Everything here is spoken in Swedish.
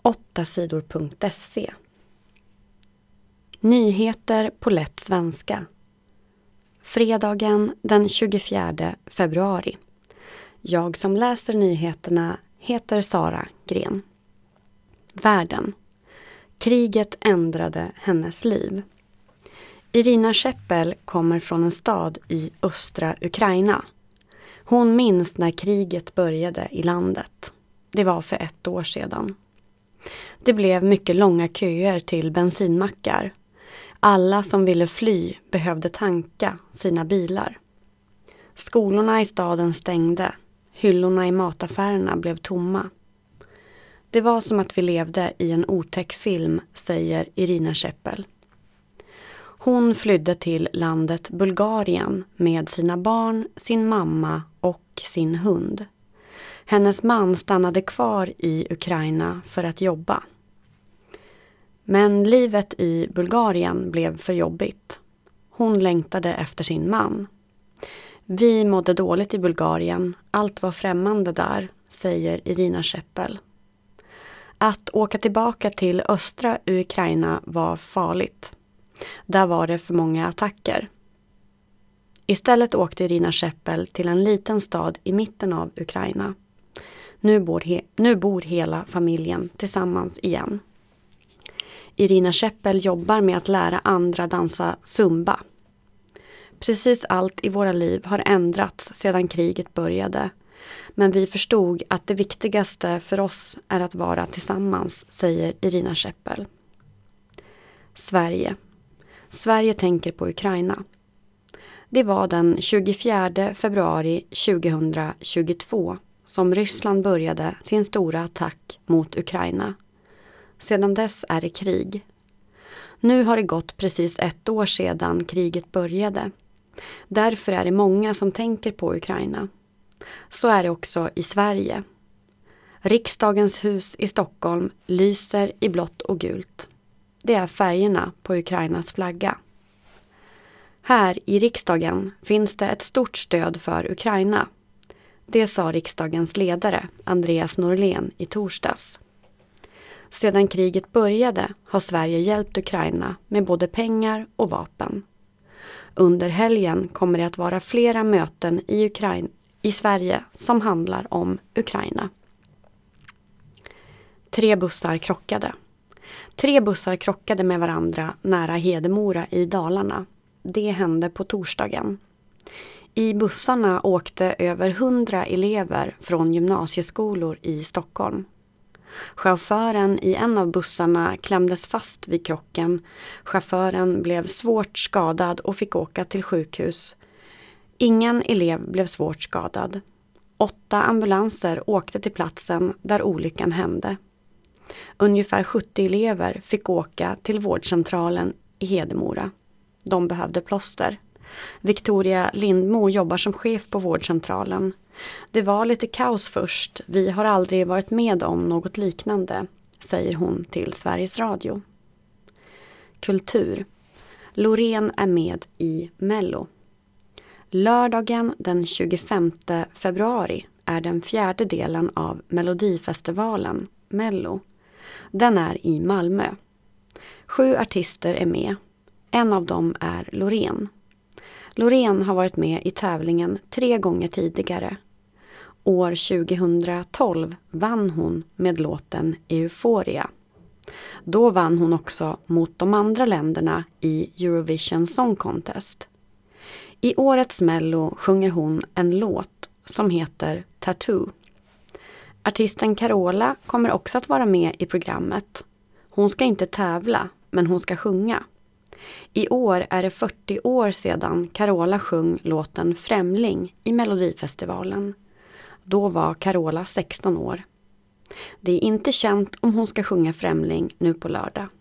8sidor.se. Nyheter på lätt svenska. Fredagen den 24 februari. Jag som läser nyheterna heter Sara Gren. Världen. Kriget ändrade hennes liv. Irina Scheppel kommer från en stad i östra Ukraina. Hon minns när kriget började i landet. Det var för 1 år sedan. Det blev mycket långa köer till bensinmackar. Alla som ville fly behövde tanka sina bilar. Skolorna i staden stängde. Hyllorna i mataffärerna blev tomma. Det var som att vi levde i en otäck film, säger Irina Scheppel. Hon flydde till landet Bulgarien med sina barn, sin mamma och sin hund. Hennes man stannade kvar i Ukraina för att jobba. Men livet i Bulgarien blev för jobbigt. Hon längtade efter sin man. Vi mådde dåligt i Bulgarien. Allt var främmande där, säger Irina Scheppel. Att åka tillbaka till östra Ukraina var farligt. Där var det för många attacker. Istället åkte Irina Scheppel till en liten stad i mitten av Ukraina. Nu bor hela familjen tillsammans igen. Irina Scheppel jobbar med att lära andra dansa zumba. Precis allt i våra liv har ändrats sedan kriget började. Men vi förstod att det viktigaste för oss är att vara tillsammans, säger Irina Scheppel. Sverige. Sverige tänker på Ukraina. Det var den 24 februari 2022 som Ryssland började sin stora attack mot Ukraina. Sedan dess är det krig. Nu har det gått precis 1 år sedan kriget började. Därför är det många som tänker på Ukraina. Så är det också i Sverige. Riksdagens hus i Stockholm lyser i blått och gult. Det är färgerna på Ukrainas flagga. Här i riksdagen finns det ett stort stöd för Ukraina. Det sa riksdagens ledare Andreas Norlén i torsdags. Sedan kriget började har Sverige hjälpt Ukraina med både pengar och vapen. Under helgen kommer det att vara flera möten i Sverige som handlar om Ukraina. 3 bussar krockade. 3 bussar krockade med varandra nära Hedemora i Dalarna. Det hände på torsdagen. I bussarna åkte över 100 elever från gymnasieskolor i Stockholm. Chauffören i en av bussarna klämdes fast vid krocken. Chauffören blev svårt skadad och fick åka till sjukhus. Ingen elev blev svårt skadad. 8 ambulanser åkte till platsen där olyckan hände. Ungefär 70 elever fick åka till vårdcentralen i Hedemora. De behövde plåster. Victoria Lindmo jobbar som chef på vårdcentralen. Det var lite kaos först. Vi har aldrig varit med om något liknande, säger hon till Sveriges Radio. Kultur. Loreen är med i Mello. Lördagen den 25 februari är den 4:e delen av Melodifestivalen, Mello. Den är i Malmö. 7 artister är med. En av dem är Loreen. Loreen har varit med i tävlingen 3 gånger tidigare. År 2012 vann hon med låten Euphoria. Då vann hon också mot de andra länderna i Eurovision Song Contest. I årets Mello sjunger hon en låt som heter Tattoo. Artisten Carola kommer också att vara med i programmet. Hon ska inte tävla, men hon ska sjunga. I år är det 40 år sedan Carola sjöng låten Främling i Melodifestivalen. Då var Carola 16 år. Det är inte känt om hon ska sjunga Främling nu på lördag.